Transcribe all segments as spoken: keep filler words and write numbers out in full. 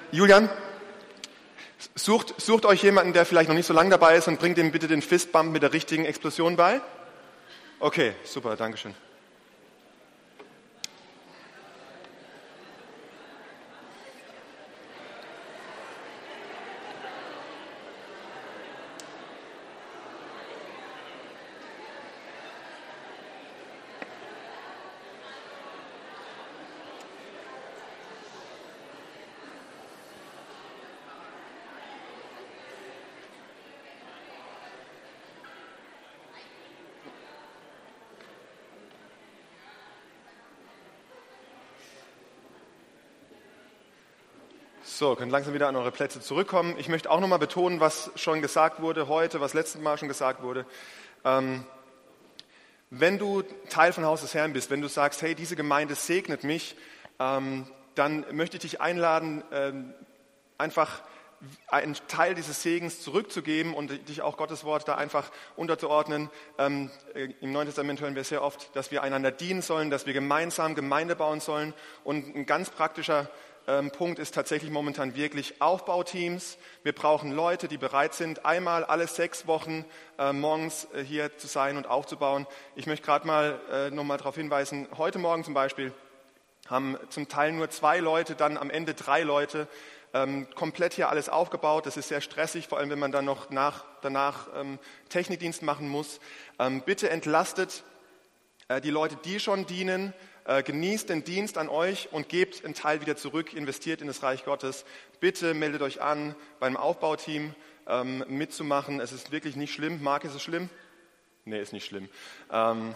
Julian, sucht, sucht euch jemanden, der vielleicht noch nicht so lange dabei ist und bringt ihm bitte den Fistbump mit der richtigen Explosion bei. Okay, super, Dankeschön. So, könnt langsam wieder an eure Plätze zurückkommen. Ich möchte auch nochmal betonen, was schon gesagt wurde heute, was letztes Mal schon gesagt wurde. Ähm, wenn du Teil von Haus des Herrn bist, wenn du sagst, hey, diese Gemeinde segnet mich, ähm, dann möchte ich dich einladen, ähm, einfach einen Teil dieses Segens zurückzugeben und dich auch Gottes Wort da einfach unterzuordnen. Ähm, Im Neuen Testament hören wir sehr oft, dass wir einander dienen sollen, dass wir gemeinsam Gemeinde bauen sollen. Und ein ganz praktischer ähm, Punkt ist tatsächlich momentan wirklich Aufbauteams. Wir brauchen Leute, die bereit sind, einmal alle sechs Wochen äh, morgens äh, hier zu sein und aufzubauen. Ich möchte gerade mal äh, nochmal darauf hinweisen, heute Morgen zum Beispiel haben zum Teil nur zwei Leute, dann am Ende drei Leute ähm, komplett hier alles aufgebaut. Das ist sehr stressig, vor allem wenn man dann noch nach, danach ähm, Technikdienst machen muss. Ähm, bitte entlastet äh, die Leute, die schon dienen. Äh, genießt den Dienst an euch und gebt einen Teil wieder zurück, investiert in das Reich Gottes. Bitte meldet euch an, beim Aufbauteam ähm, mitzumachen. Es ist wirklich nicht schlimm. Marc, ist es schlimm? Nee, ist nicht schlimm. Ähm,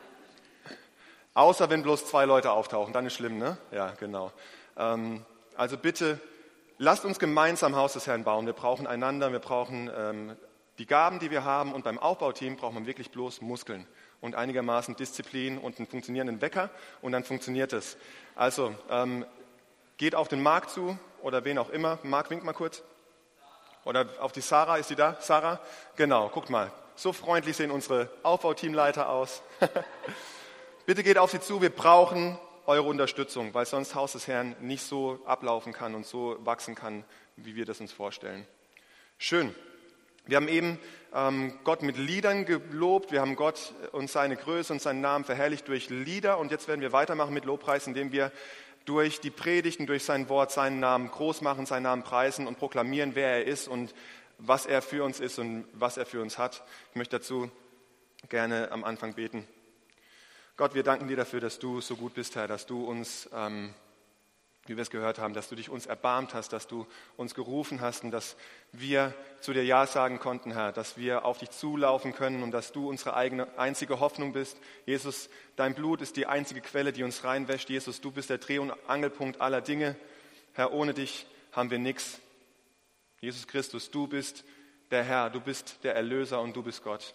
außer wenn bloß zwei Leute auftauchen, dann ist schlimm, ne? Ja, genau. Ähm, also bitte, lasst uns gemeinsam Haus des Herrn bauen. Wir brauchen einander, wir brauchen ähm, die Gaben, die wir haben. Und beim Aufbauteam braucht man wirklich bloß Muskeln und einigermaßen Disziplin und einen funktionierenden Wecker und dann funktioniert es. Also ähm, geht auf den Marc zu oder wen auch immer. Marc, wink mal kurz. Oder auf die Sarah, ist die da? Sarah? Genau, guckt mal. So freundlich sehen unsere Aufbauteamleiter aus. Bitte geht auf sie zu, wir brauchen eure Unterstützung, weil sonst Haus des Herrn nicht so ablaufen kann und so wachsen kann, wie wir das uns vorstellen. Schön. Wir haben eben ähm, Gott mit Liedern gelobt, wir haben Gott und seine Größe und seinen Namen verherrlicht durch Lieder und jetzt werden wir weitermachen mit Lobpreis, indem wir durch die Predigten, durch sein Wort seinen Namen groß machen, seinen Namen preisen und proklamieren, wer er ist und was er für uns ist und was er für uns hat. Ich möchte dazu gerne am Anfang beten. Gott, wir danken dir dafür, dass du so gut bist, Herr, dass du uns, ähm, wie wir es gehört haben, dass du dich uns erbarmt hast, dass du uns gerufen hast und dass wir zu dir Ja sagen konnten, Herr, dass wir auf dich zulaufen können und dass du unsere eigene einzige Hoffnung bist. Jesus, dein Blut ist die einzige Quelle, die uns reinwäscht. Jesus, du bist der Dreh- und Angelpunkt aller Dinge. Herr, ohne dich haben wir nichts. Jesus Christus, du bist der Herr, du bist der Erlöser und du bist Gott.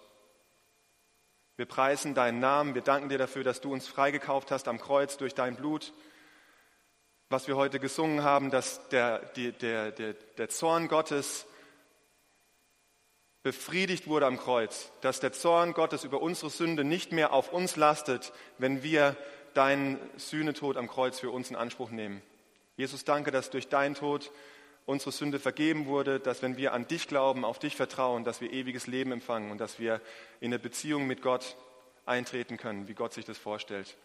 Wir preisen deinen Namen, wir danken dir dafür, dass du uns freigekauft hast am Kreuz durch dein Blut. Was wir heute gesungen haben, dass der, die, der, der, der Zorn Gottes befriedigt wurde am Kreuz, dass der Zorn Gottes über unsere Sünde nicht mehr auf uns lastet, wenn wir deinen Sühnetod am Kreuz für uns in Anspruch nehmen. Jesus, danke, dass durch deinen Tod unsere Sünde vergeben wurde, dass wenn wir an dich glauben, auf dich vertrauen, dass wir ewiges Leben empfangen und dass wir in eine Beziehung mit Gott eintreten können, wie Gott sich das vorstellt.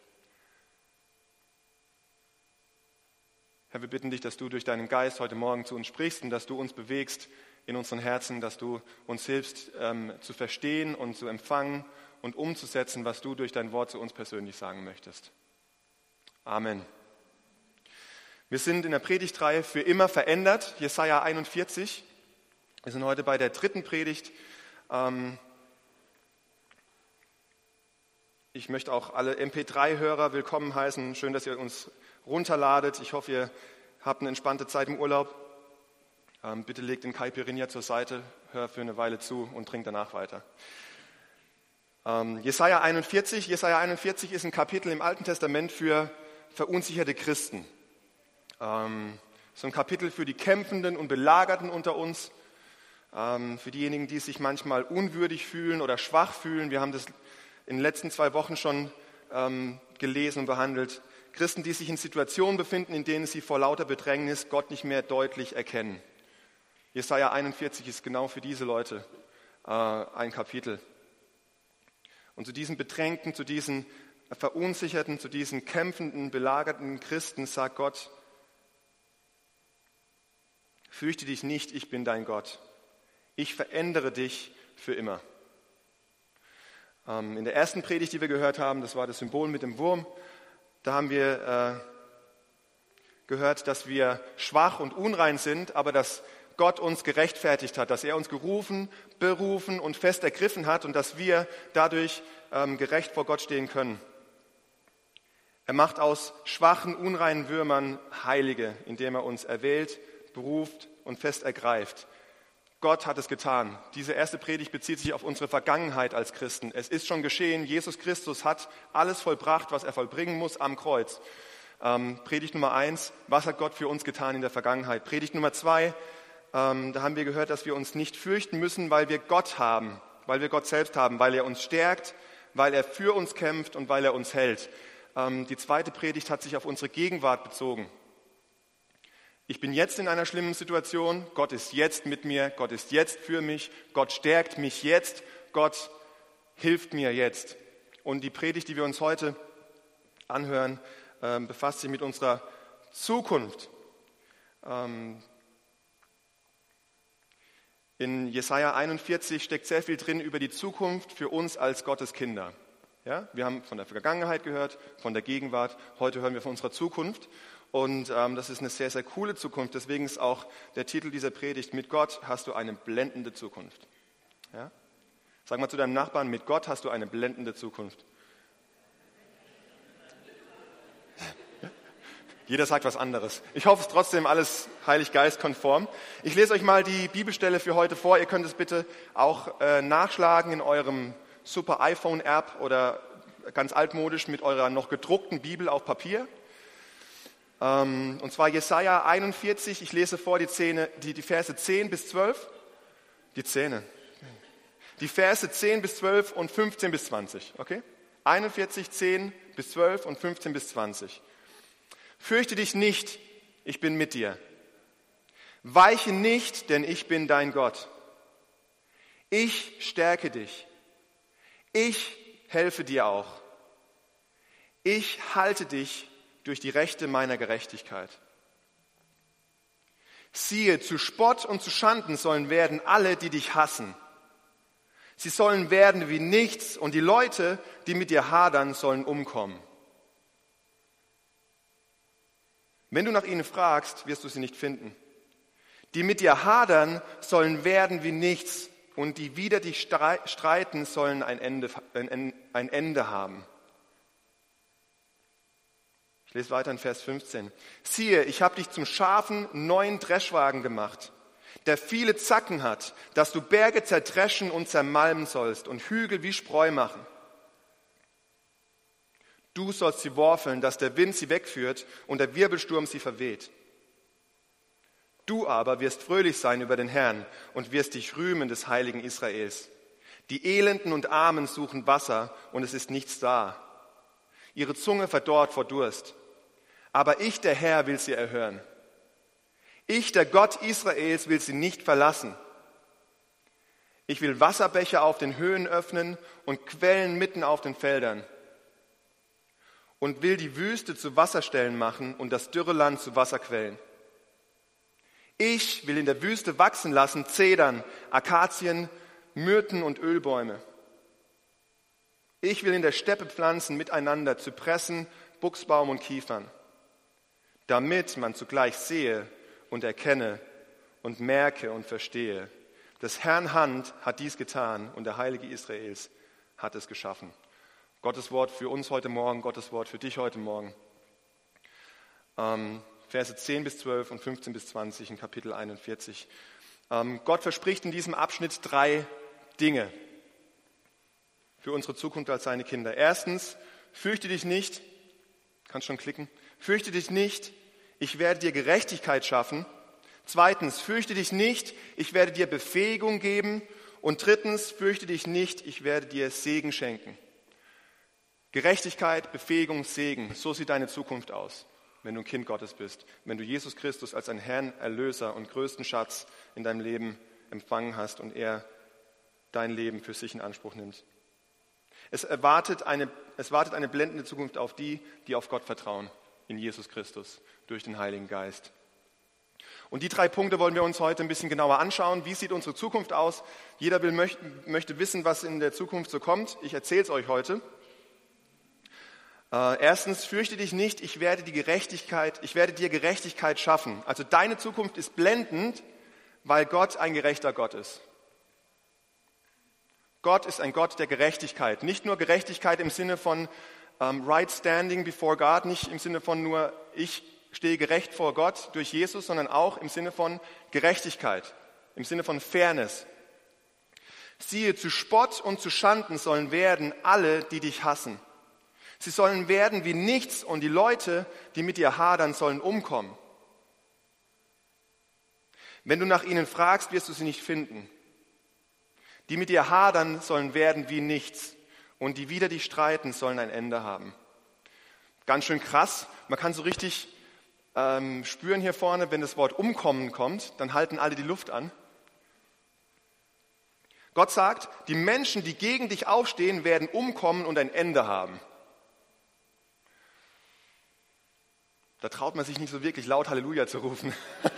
Herr, wir bitten dich, dass du durch deinen Geist heute Morgen zu uns sprichst und dass du uns bewegst in unseren Herzen, dass du uns hilfst ähm, zu verstehen und zu empfangen und umzusetzen, was du durch dein Wort zu uns persönlich sagen möchtest. Amen. Wir sind in der Predigtreihe für immer verändert, Jesaja einundvierzig. Wir sind heute bei der dritten Predigt. Ähm, ich möchte auch alle M P drei Hörer willkommen heißen. Schön, dass ihr uns runterladet. Ich hoffe, ihr habt eine entspannte Zeit im Urlaub. Ähm, bitte legt den Caipirinha zur Seite, hör für eine Weile zu und trink danach weiter. Ähm, Jesaja einundvierzig. Jesaja einundvierzig ist ein Kapitel im Alten Testament für verunsicherte Christen. Ähm, so ein Kapitel für die Kämpfenden und Belagerten unter uns, ähm, für diejenigen, die sich manchmal unwürdig fühlen oder schwach fühlen. Wir haben das in den letzten zwei Wochen schon ähm, gelesen und behandelt. Christen, die sich in Situationen befinden, in denen sie vor lauter Bedrängnis Gott nicht mehr deutlich erkennen. Jesaja einundvierzig ist genau für diese Leute äh, ein Kapitel. Und zu diesen Bedrängten, zu diesen Verunsicherten, zu diesen kämpfenden, belagerten Christen sagt Gott: Fürchte dich nicht, ich bin dein Gott. Ich verändere dich für immer. Ähm, in der ersten Predigt, die wir gehört haben, das war das Symbol mit dem Wurm, da haben wir äh, gehört, dass wir schwach und unrein sind, aber dass Gott uns gerechtfertigt hat, dass er uns gerufen, berufen und fest ergriffen hat und dass wir dadurch ähm, gerecht vor Gott stehen können. Er macht aus schwachen, unreinen Würmern Heilige, indem er uns erwählt, beruft und fest ergreift. Gott hat es getan. Diese erste Predigt bezieht sich auf unsere Vergangenheit als Christen. Es ist schon geschehen. Jesus Christus hat alles vollbracht, was er vollbringen muss am Kreuz. Ähm, Predigt Nummer eins, was hat Gott für uns getan in der Vergangenheit? Predigt Nummer zwei, ähm, da haben wir gehört, dass wir uns nicht fürchten müssen, weil wir Gott haben, weil wir Gott selbst haben, weil er uns stärkt, weil er für uns kämpft und weil er uns hält. Ähm, die zweite Predigt hat sich auf unsere Gegenwart bezogen. Ich bin jetzt in einer schlimmen Situation, Gott ist jetzt mit mir, Gott ist jetzt für mich, Gott stärkt mich jetzt, Gott hilft mir jetzt. Und die Predigt, die wir uns heute anhören, ähm, befasst sich mit unserer Zukunft. Ähm, in Jesaja einundvierzig steckt sehr viel drin über die Zukunft für uns als Gottes Kinder. Ja, wir haben von der Vergangenheit gehört, von der Gegenwart, heute hören wir von unserer Zukunft. Und ähm, das ist eine sehr, sehr coole Zukunft. Deswegen ist auch der Titel dieser Predigt: Mit Gott hast du eine blendende Zukunft. Ja? Sag mal zu deinem Nachbarn: Mit Gott hast du eine blendende Zukunft. Jeder sagt was anderes. Ich hoffe, es ist trotzdem alles Heilig Geist konform. Ich lese euch mal die Bibelstelle für heute vor. Ihr könnt es bitte auch äh, nachschlagen in eurem super iPhone-App oder ganz altmodisch mit eurer noch gedruckten Bibel auf Papier. Und zwar Jesaja einundvierzig, ich lese vor die, Zähne, die, die Verse zehn bis zwölf, die Zähne, die Verse zehn bis zwölf und fünfzehn bis zwanzig, okay? einundvierzig, zehn bis zwölf und fünfzehn bis zwanzig. Fürchte dich nicht, ich bin mit dir. Weiche nicht, denn ich bin dein Gott. Ich stärke dich. Ich helfe dir auch. Ich halte dich durch die Rechte meiner Gerechtigkeit. Siehe, zu Spott und zu Schanden sollen werden alle, die dich hassen. Sie sollen werden wie nichts und die Leute, die mit dir hadern, sollen umkommen. Wenn du nach ihnen fragst, wirst du sie nicht finden. Die mit dir hadern, sollen werden wie nichts und die wider dich streiten, sollen ein Ende, ein Ende haben. Ich lese weiter in Vers fünfzehn. Siehe, ich habe dich zum scharfen neuen Dreschwagen gemacht, der viele Zacken hat, dass du Berge zerdreschen und zermalmen sollst und Hügel wie Spreu machen. Du sollst sie worfeln, dass der Wind sie wegführt und der Wirbelsturm sie verweht. Du aber wirst fröhlich sein über den Herrn und wirst dich rühmen des heiligen Israels. Die Elenden und Armen suchen Wasser und es ist nichts da. Ihre Zunge verdorrt vor Durst. Aber ich, der Herr, will sie erhören. Ich, der Gott Israels, will sie nicht verlassen. Ich will Wasserbecher auf den Höhen öffnen und Quellen mitten auf den Feldern. Und will die Wüste zu Wasserstellen machen und das dürre Land zu Wasserquellen. Ich will in der Wüste wachsen lassen Zedern, Akazien, Myrten und Ölbäume. Ich will in der Steppe pflanzen miteinander Zypressen, Buchsbaum und Kiefern, damit man zugleich sehe und erkenne und merke und verstehe. Des Herrn Hand hat dies getan und der Heilige Israels hat es geschaffen. Gottes Wort für uns heute Morgen, Gottes Wort für dich heute Morgen. Ähm, Verse zehn bis zwölf und fünfzehn bis zwanzig in Kapitel einundvierzig. Ähm, Gott verspricht in diesem Abschnitt drei Dinge für unsere Zukunft als seine Kinder. Erstens, fürchte dich nicht, kannst schon klicken, fürchte dich nicht, ich werde dir Gerechtigkeit schaffen. Zweitens, fürchte dich nicht, ich werde dir Befähigung geben. Und drittens, fürchte dich nicht, ich werde dir Segen schenken. Gerechtigkeit, Befähigung, Segen, so sieht deine Zukunft aus, wenn du ein Kind Gottes bist, wenn du Jesus Christus als einen Herrn, Erlöser und größten Schatz in deinem Leben empfangen hast und er dein Leben für sich in Anspruch nimmt. Es erwartet eine, es wartet eine blendende Zukunft auf die, die auf Gott vertrauen, in Jesus Christus, durch den Heiligen Geist. Und die drei Punkte wollen wir uns heute ein bisschen genauer anschauen. Wie sieht unsere Zukunft aus? Jeder will, möchte, möchte wissen, was in der Zukunft so kommt. Ich erzähle es euch heute. Äh, erstens, fürchte dich nicht, ich werde die Gerechtigkeit, ich werde dir Gerechtigkeit schaffen. Also deine Zukunft ist blendend, weil Gott ein gerechter Gott ist. Gott ist ein Gott der Gerechtigkeit. Nicht nur Gerechtigkeit im Sinne von um, right standing before God, nicht im Sinne von nur ich stehe gerecht vor Gott durch Jesus, sondern auch im Sinne von Gerechtigkeit, im Sinne von Fairness. Siehe, zu Spott und zu Schanden sollen werden alle, die dich hassen. Sie sollen werden wie nichts und die Leute, die mit dir hadern, sollen umkommen. Wenn du nach ihnen fragst, wirst du sie nicht finden. Die mit dir hadern, sollen werden wie nichts und die wider dich streiten, sollen ein Ende haben. Ganz schön krass. Man kann so richtig ähm, spüren hier vorne, wenn das Wort umkommen kommt, dann halten alle die Luft an. Gott sagt, die Menschen, die gegen dich aufstehen, werden umkommen und ein Ende haben. Da traut man sich nicht so wirklich laut Halleluja zu rufen.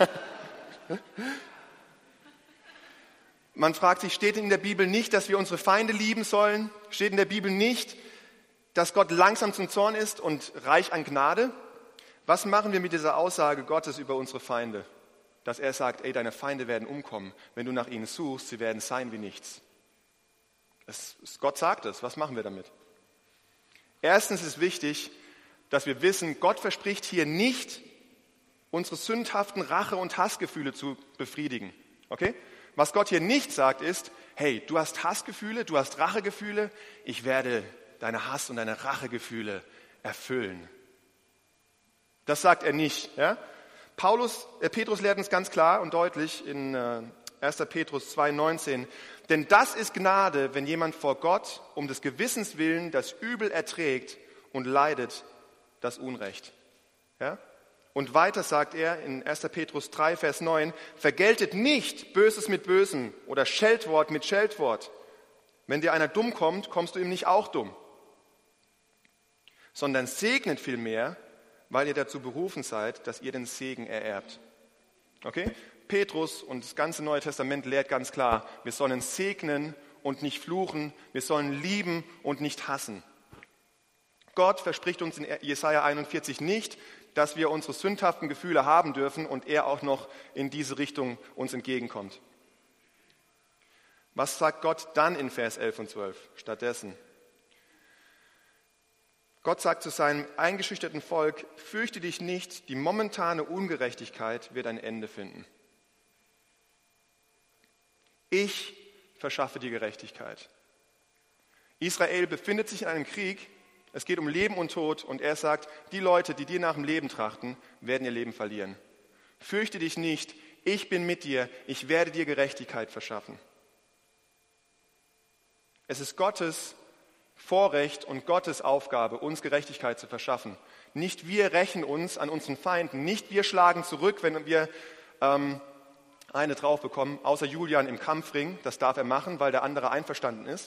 Man fragt sich, steht in der Bibel nicht, dass wir unsere Feinde lieben sollen? Steht in der Bibel nicht, dass Gott langsam zum Zorn ist und reich an Gnade? Was machen wir mit dieser Aussage Gottes über unsere Feinde? Dass er sagt, ey, deine Feinde werden umkommen. Wenn du nach ihnen suchst, sie werden sein wie nichts. Es, Gott sagt es. Was machen wir damit? Erstens ist wichtig, dass wir wissen, Gott verspricht hier nicht, unsere sündhaften Rache- und Hassgefühle zu befriedigen. Okay? Was Gott hier nicht sagt ist, hey, du hast Hassgefühle, du hast Rachegefühle, ich werde deine Hass- und deine Rachegefühle erfüllen. Das sagt er nicht. Ja? Paulus, äh, Petrus lehrt uns ganz klar und deutlich in äh, erster Petrus zwei neunzehn, denn das ist Gnade, wenn jemand vor Gott um des Gewissens willen das Übel erträgt und leidet das Unrecht. Ja? Und weiter sagt er in erster Petrus drei, Vers neun, vergeltet nicht Böses mit Bösem oder Scheltwort mit Scheltwort. Wenn dir einer dumm kommt, kommst du ihm nicht auch dumm. Sondern segnet vielmehr, weil ihr dazu berufen seid, dass ihr den Segen ererbt. Okay? Petrus und das ganze Neue Testament lehrt ganz klar, wir sollen segnen und nicht fluchen, wir sollen lieben und nicht hassen. Gott verspricht uns in Jesaja einundvierzig nicht, dass wir unsere sündhaften Gefühle haben dürfen und er auch noch in diese Richtung uns entgegenkommt. Was sagt Gott dann in Vers elf und zwölf stattdessen? Gott sagt zu seinem eingeschüchterten Volk, fürchte dich nicht, die momentane Ungerechtigkeit wird ein Ende finden. Ich verschaffe die Gerechtigkeit. Israel befindet sich in einem Krieg, es geht um Leben und Tod und er sagt, die Leute, die dir nach dem Leben trachten, werden ihr Leben verlieren. Fürchte dich nicht, ich bin mit dir, ich werde dir Gerechtigkeit verschaffen. Es ist Gottes Vorrecht und Gottes Aufgabe, uns Gerechtigkeit zu verschaffen. Nicht wir rächen uns an unseren Feinden, nicht wir schlagen zurück, wenn wir ähm, eine drauf bekommen, außer Julian im Kampfring, das darf er machen, weil der andere einverstanden ist.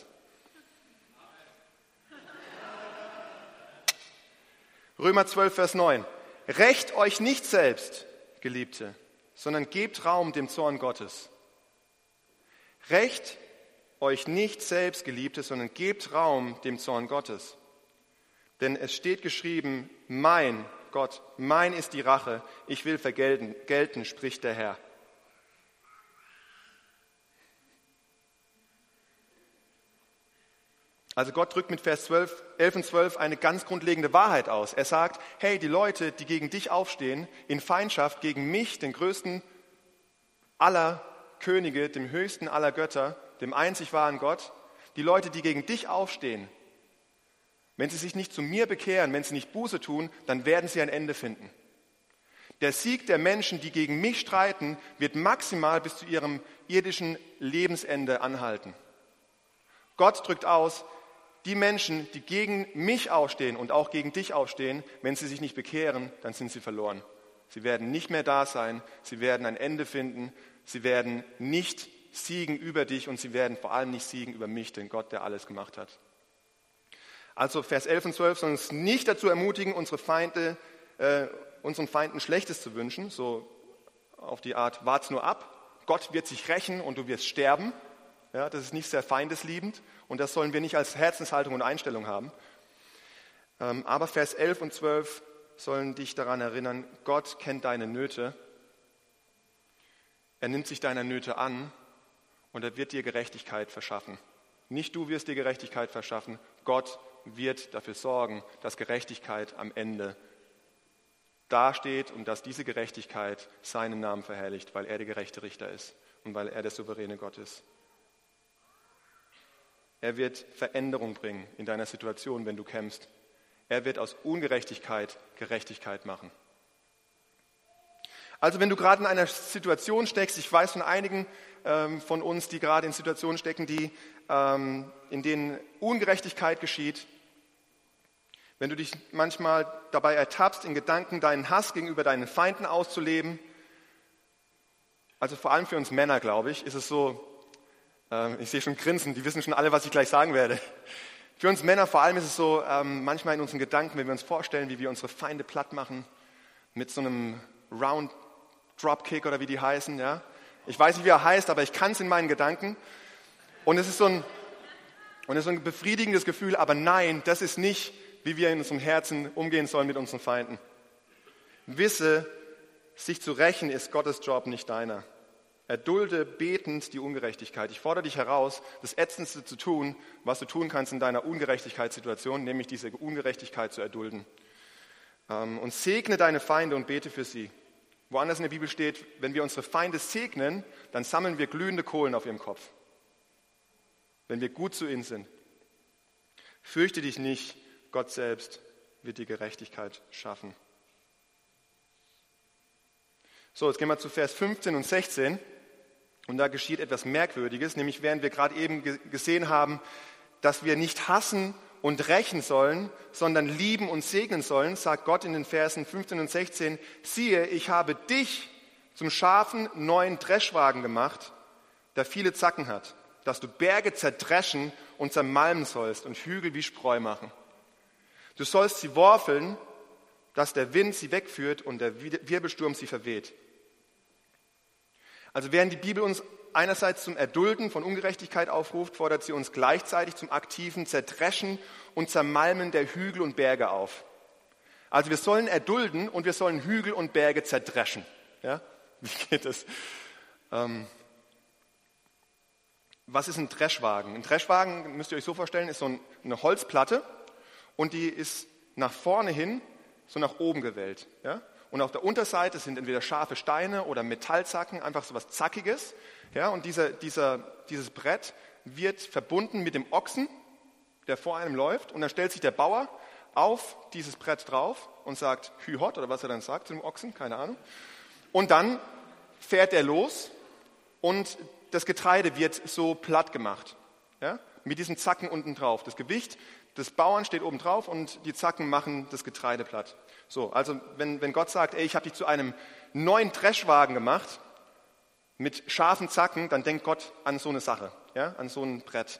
Römer zwölf, Vers neun. Rächt euch nicht selbst, Geliebte, sondern gebt Raum dem Zorn Gottes. Rächt euch nicht selbst, Geliebte, sondern gebt Raum dem Zorn Gottes. Denn es steht geschrieben, mein Gott, mein ist die Rache, ich will vergelten, gelten, spricht der Herr. Also Gott drückt mit Vers zwölf, elf und zwölf eine ganz grundlegende Wahrheit aus. Er sagt, hey, die Leute, die gegen dich aufstehen, in Feindschaft gegen mich, den größten aller Könige, dem höchsten aller Götter, dem einzig wahren Gott, die Leute, die gegen dich aufstehen, wenn sie sich nicht zu mir bekehren, wenn sie nicht Buße tun, dann werden sie ein Ende finden. Der Sieg der Menschen, die gegen mich streiten, wird maximal bis zu ihrem irdischen Lebensende anhalten. Gott drückt aus, die Menschen, die gegen mich aufstehen und auch gegen dich aufstehen, wenn sie sich nicht bekehren, dann sind sie verloren. Sie werden nicht mehr da sein, sie werden ein Ende finden, sie werden nicht siegen über dich und sie werden vor allem nicht siegen über mich, den Gott, der alles gemacht hat. Also Vers elf und zwölf soll uns nicht dazu ermutigen, unsere Feinde, äh, unseren Feinden Schlechtes zu wünschen, so auf die Art, wart's nur ab, Gott wird sich rächen und du wirst sterben. Ja, das ist nicht sehr feindesliebend und das sollen wir nicht als Herzenshaltung und Einstellung haben. Ähm, aber Vers elf und zwölf sollen dich daran erinnern, Gott kennt deine Nöte, er nimmt sich deiner Nöte an und er wird dir Gerechtigkeit verschaffen. Nicht du wirst dir Gerechtigkeit verschaffen, Gott wird dafür sorgen, dass Gerechtigkeit am Ende dasteht und dass diese Gerechtigkeit seinen Namen verherrlicht, weil er der gerechte Richter ist und weil er der souveräne Gott ist. Er wird Veränderung bringen in deiner Situation, wenn du kämpfst. Er wird aus Ungerechtigkeit Gerechtigkeit machen. Also wenn du gerade in einer Situation steckst, ich weiß von einigen ähm, von uns, die gerade in Situationen stecken, die, ähm, in denen Ungerechtigkeit geschieht, wenn du dich manchmal dabei ertappst, in Gedanken deinen Hass gegenüber deinen Feinden auszuleben, also vor allem für uns Männer, glaube ich, ist es so, äh, ich sehe schon Grinsen, die wissen schon alle, was ich gleich sagen werde. Für uns Männer vor allem ist es so, ähm, manchmal in unseren Gedanken, wenn wir uns vorstellen, wie wir unsere Feinde platt machen, mit so einem Round Dropkick oder wie die heißen, ja. Ich weiß nicht, wie er heißt, aber ich kann es in meinen Gedanken. Und es ist so ein, und es ist so ein befriedigendes Gefühl, aber nein, das ist nicht, wie wir in unserem Herzen umgehen sollen mit unseren Feinden. Wisse, sich zu rächen ist Gottes Job, nicht deiner. Erdulde betend die Ungerechtigkeit. Ich fordere dich heraus, das Ätzendste zu tun, was du tun kannst in deiner Ungerechtigkeitssituation, nämlich diese Ungerechtigkeit zu erdulden. Und segne deine Feinde und bete für sie. Woanders in der Bibel steht, wenn wir unsere Feinde segnen, dann sammeln wir glühende Kohlen auf ihrem Kopf. Wenn wir gut zu ihnen sind. Fürchte dich nicht, Gott selbst wird die Gerechtigkeit schaffen. So, jetzt gehen wir zu Vers fünfzehn und sechzehn. Und da geschieht etwas Merkwürdiges, nämlich während wir gerade eben gesehen haben, dass wir nicht hassen und rächen sollen, sondern lieben und segnen sollen, sagt Gott in den Versen fünfzehn und sechzehn, siehe, ich habe dich zum scharfen neuen Dreschwagen gemacht, der viele Zacken hat, dass du Berge zerdreschen und zermalmen sollst und Hügel wie Spreu machen. Du sollst sie worfeln, dass der Wind sie wegführt und der Wirbelsturm sie verweht. Also während die Bibel uns einerseits zum Erdulden von Ungerechtigkeit aufruft, fordert sie uns gleichzeitig zum aktiven Zerdreschen und Zermalmen der Hügel und Berge auf. Also wir sollen erdulden und wir sollen Hügel und Berge zerdreschen. Ja? Wie geht das? Ähm, was ist ein Dreschwagen? Ein Dreschwagen, müsst ihr euch so vorstellen, ist so ein, eine Holzplatte und die ist nach vorne hin so nach oben gewellt. Ja? Und auf der Unterseite sind entweder scharfe Steine oder Metallzacken, einfach so was Zackiges. Ja, und dieser, dieser, dieses Brett wird verbunden mit dem Ochsen, der vor einem läuft. Und dann stellt sich der Bauer auf dieses Brett drauf und sagt, hü hot, oder was er dann sagt zu dem Ochsen, keine Ahnung. Und dann fährt er los und das Getreide wird so platt gemacht. Ja, mit diesen Zacken unten drauf. Das Gewicht des Bauern steht oben drauf und die Zacken machen das Getreide platt. So, also wenn, wenn Gott sagt, ey, ich habe dich zu einem neuen Dreschwagen gemacht, mit scharfen Zacken, dann denkt Gott an so eine Sache, ja, an so ein Brett.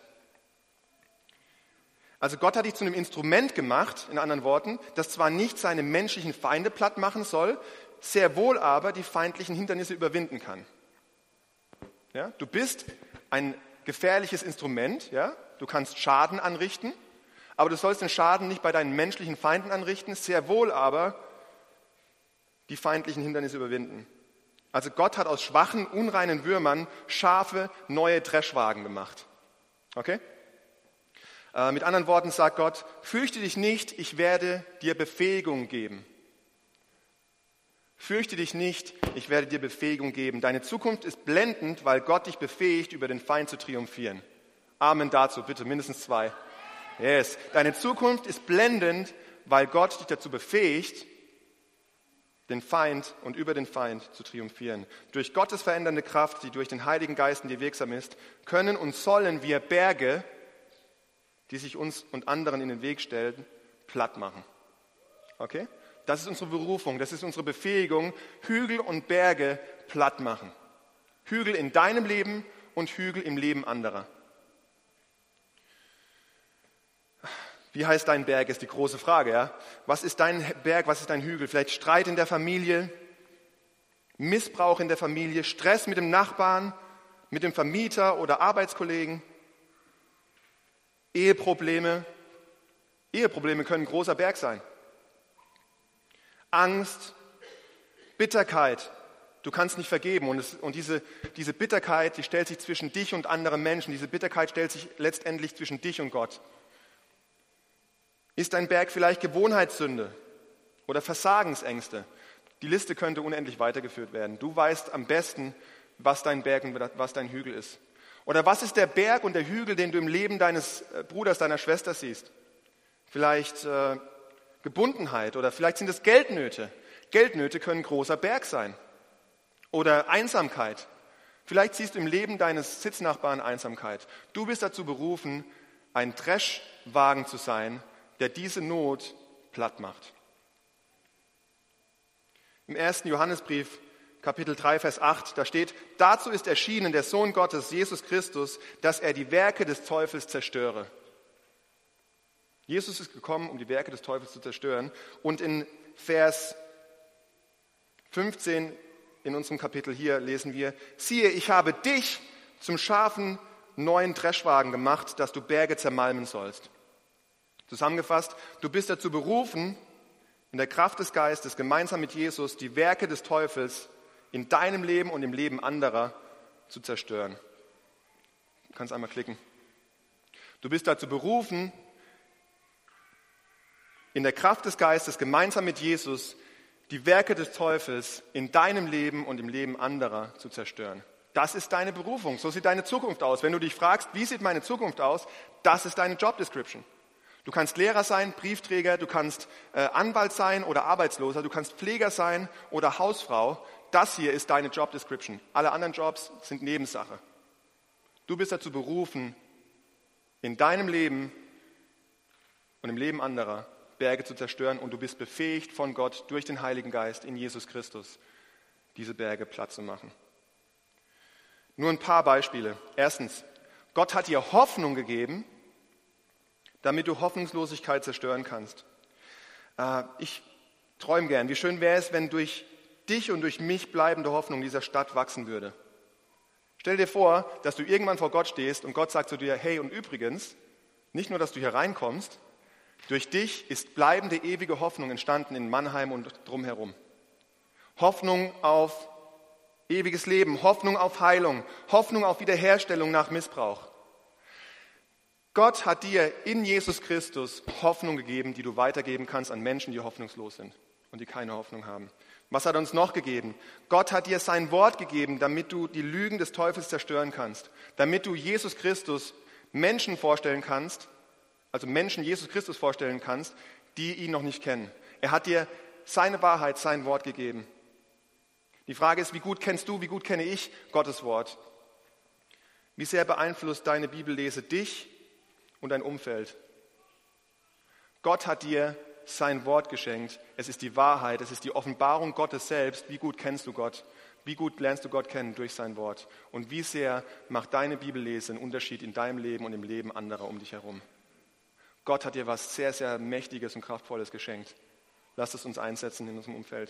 Also Gott hat dich zu einem Instrument gemacht, in anderen Worten, das zwar nicht seine menschlichen Feinde platt machen soll, sehr wohl aber die feindlichen Hindernisse überwinden kann. Ja, du bist ein gefährliches Instrument, ja, du kannst Schaden anrichten, aber du sollst den Schaden nicht bei deinen menschlichen Feinden anrichten, sehr wohl aber die feindlichen Hindernisse überwinden. Also Gott hat aus schwachen, unreinen Würmern scharfe, neue Dreschwagen gemacht. Okay? Äh, mit anderen Worten sagt Gott, fürchte dich nicht, ich werde dir Befähigung geben. Fürchte dich nicht, ich werde dir Befähigung geben. Deine Zukunft ist blendend, weil Gott dich befähigt, über den Feind zu triumphieren. Amen dazu, bitte, mindestens zwei. Yes. Deine Zukunft ist blendend, weil Gott dich dazu befähigt, den Feind und über den Feind zu triumphieren. Durch Gottes verändernde Kraft, die durch den Heiligen Geist in dir wirksam ist, können und sollen wir Berge die sich uns und anderen in den Weg stellen, platt machen. Okay? Das ist unsere Berufung, das ist unsere Befähigung, Hügel und Berge platt machen. Hügel in deinem Leben und Hügel im Leben anderer. Wie heißt dein Berg, ist die große Frage. Ja? Was ist dein Berg, was ist dein Hügel? Vielleicht Streit in der Familie, Missbrauch in der Familie, Stress mit dem Nachbarn, mit dem Vermieter oder Arbeitskollegen, Eheprobleme. Eheprobleme können ein großer Berg sein. Angst, Bitterkeit, du kannst nicht vergeben. Und, es, und diese, diese Bitterkeit, die stellt sich zwischen dich und anderen Menschen. Diese Bitterkeit stellt sich letztendlich zwischen dich und Gott. Ist dein Berg vielleicht Gewohnheitssünde oder Versagensängste? Die Liste könnte unendlich weitergeführt werden. Du weißt am besten, was dein Berg und was dein Hügel ist. Oder was ist der Berg und der Hügel, den du im Leben deines Bruders, deiner Schwester siehst? Vielleicht äh, Gebundenheit oder vielleicht sind es Geldnöte. Geldnöte können ein großer Berg sein. Oder Einsamkeit. Vielleicht siehst du im Leben deines Sitznachbarn Einsamkeit. Du bist dazu berufen, ein Dreschwagen zu sein, der diese Not platt macht. Im ersten Johannesbrief, Kapitel drei, Vers acht, da steht, dazu ist erschienen der Sohn Gottes, Jesus Christus, dass er die Werke des Teufels zerstöre. Jesus ist gekommen, um die Werke des Teufels zu zerstören. Und in Vers fünfzehn in unserem Kapitel hier lesen wir, siehe, ich habe dich zum scharfen neuen Dreschwagen gemacht, dass du Berge zermalmen sollst. Zusammengefasst, du bist dazu berufen, in der Kraft des Geistes gemeinsam mit Jesus die Werke des Teufels in deinem Leben und im Leben anderer zu zerstören. Du kannst einmal klicken. Du bist dazu berufen, in der Kraft des Geistes gemeinsam mit Jesus die Werke des Teufels in deinem Leben und im Leben anderer zu zerstören. Das ist deine Berufung. So sieht deine Zukunft aus. Wenn du dich fragst, wie sieht meine Zukunft aus, das ist deine Job Description. Du kannst Lehrer sein, Briefträger, du kannst äh, Anwalt sein oder Arbeitsloser, du kannst Pfleger sein oder Hausfrau. Das hier ist deine Job Description. Alle anderen Jobs sind Nebensache. Du bist dazu berufen, in deinem Leben und im Leben anderer Berge zu zerstören und du bist befähigt von Gott durch den Heiligen Geist in Jesus Christus, diese Berge platt zu machen. Nur ein paar Beispiele. Erstens, Gott hat dir Hoffnung gegeben, damit du Hoffnungslosigkeit zerstören kannst. Äh, ich träume gern. Wie schön wäre es, wenn durch dich und durch mich bleibende Hoffnung dieser Stadt wachsen würde. Stell dir vor, dass du irgendwann vor Gott stehst und Gott sagt zu dir, hey, und übrigens, nicht nur, dass du hier reinkommst, durch dich ist bleibende, ewige Hoffnung entstanden in Mannheim und drumherum. Hoffnung auf ewiges Leben, Hoffnung auf Heilung, Hoffnung auf Wiederherstellung nach Missbrauch. Gott hat dir in Jesus Christus Hoffnung gegeben, die du weitergeben kannst an Menschen, die hoffnungslos sind und die keine Hoffnung haben. Was hat er uns noch gegeben? Gott hat dir sein Wort gegeben, damit du die Lügen des Teufels zerstören kannst, damit du Jesus Christus Menschen vorstellen kannst, also Menschen Jesus Christus vorstellen kannst, die ihn noch nicht kennen. Er hat dir seine Wahrheit, sein Wort gegeben. Die Frage ist, wie gut kennst du, wie gut kenne ich Gottes Wort? Wie sehr beeinflusst deine Bibellese dich und dein Umfeld? Gott hat dir sein Wort geschenkt. Es ist die Wahrheit, es ist die Offenbarung Gottes selbst. Wie gut kennst du Gott? Wie gut lernst du Gott kennen durch sein Wort? Und wie sehr macht deine Bibellese einen Unterschied in deinem Leben und im Leben anderer um dich herum? Gott hat dir was sehr, sehr Mächtiges und Kraftvolles geschenkt. Lasst es uns einsetzen in unserem Umfeld.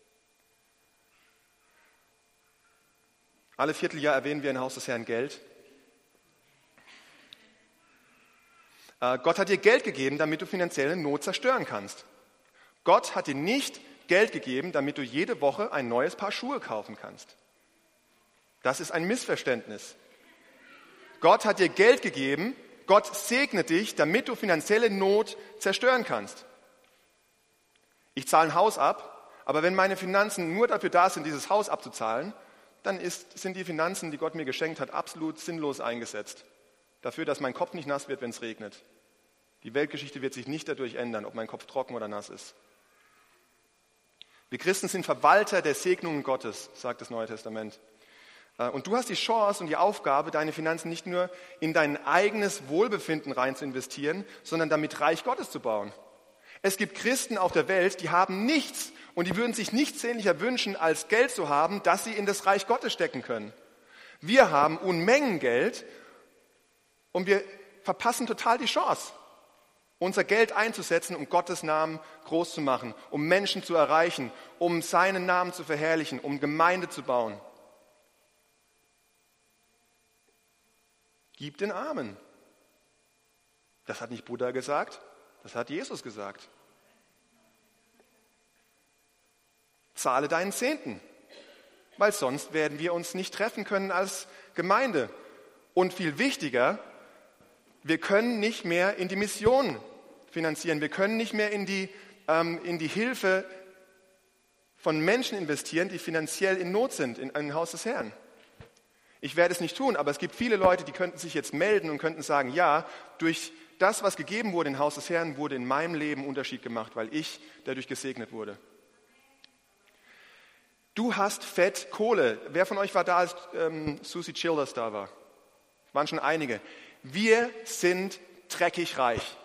Alle Vierteljahr erwähnen wir im Haus des Herrn Geld. Gott hat dir Geld gegeben, damit du finanzielle Not zerstören kannst. Gott hat dir nicht Geld gegeben, damit du jede Woche ein neues Paar Schuhe kaufen kannst. Das ist ein Missverständnis. Gott hat dir Geld gegeben, Gott segnet dich, damit du finanzielle Not zerstören kannst. Ich zahle ein Haus ab, aber wenn meine Finanzen nur dafür da sind, dieses Haus abzuzahlen, dann ist, sind die Finanzen, die Gott mir geschenkt hat, absolut sinnlos eingesetzt. Dafür, dass mein Kopf nicht nass wird, wenn es regnet. Die Weltgeschichte wird sich nicht dadurch ändern, ob mein Kopf trocken oder nass ist. Wir Christen sind Verwalter der Segnungen Gottes, sagt das Neue Testament. Und du hast die Chance und die Aufgabe, deine Finanzen nicht nur in dein eigenes Wohlbefinden rein zu investieren, sondern damit Reich Gottes zu bauen. Es gibt Christen auf der Welt, die haben nichts und die würden sich nichts sehnlicher wünschen, als Geld zu haben, das sie in das Reich Gottes stecken können. Wir haben Unmengen Geld und wir verpassen total die Chance, unser Geld einzusetzen, um Gottes Namen groß zu machen, um Menschen zu erreichen, um seinen Namen zu verherrlichen, um Gemeinde zu bauen. Gib den Armen. Das hat nicht Buddha gesagt, das hat Jesus gesagt. Zahle deinen Zehnten, weil sonst werden wir uns nicht treffen können als Gemeinde. Und viel wichtiger, wir können nicht mehr in die Mission finanzieren, wir können nicht mehr in die, ähm, in die Hilfe von Menschen investieren, die finanziell in Not sind, in ein Haus des Herrn. Ich werde es nicht tun, aber es gibt viele Leute, die könnten sich jetzt melden und könnten sagen, ja, durch das, was gegeben wurde im Haus des Herrn, wurde in meinem Leben Unterschied gemacht, weil ich dadurch gesegnet wurde. Du hast Fett Kohle. Wer von euch war da, als ähm, Susie Childers da war? Waren schon einige. Wir sind dreckig reich.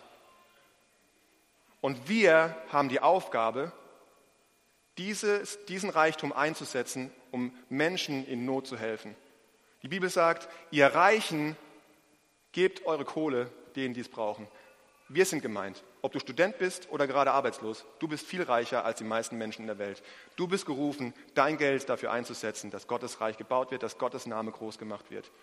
Und wir haben die Aufgabe, dieses, diesen Reichtum einzusetzen, um Menschen in Not zu helfen. Die Bibel sagt, ihr Reichen, gebt eure Kohle denen, die es brauchen. Wir sind gemeint. Ob du Student bist oder gerade arbeitslos, du bist viel reicher als die meisten Menschen in der Welt. Du bist gerufen, dein Geld dafür einzusetzen, dass Gottes Reich gebaut wird, dass Gottes Name groß gemacht wird.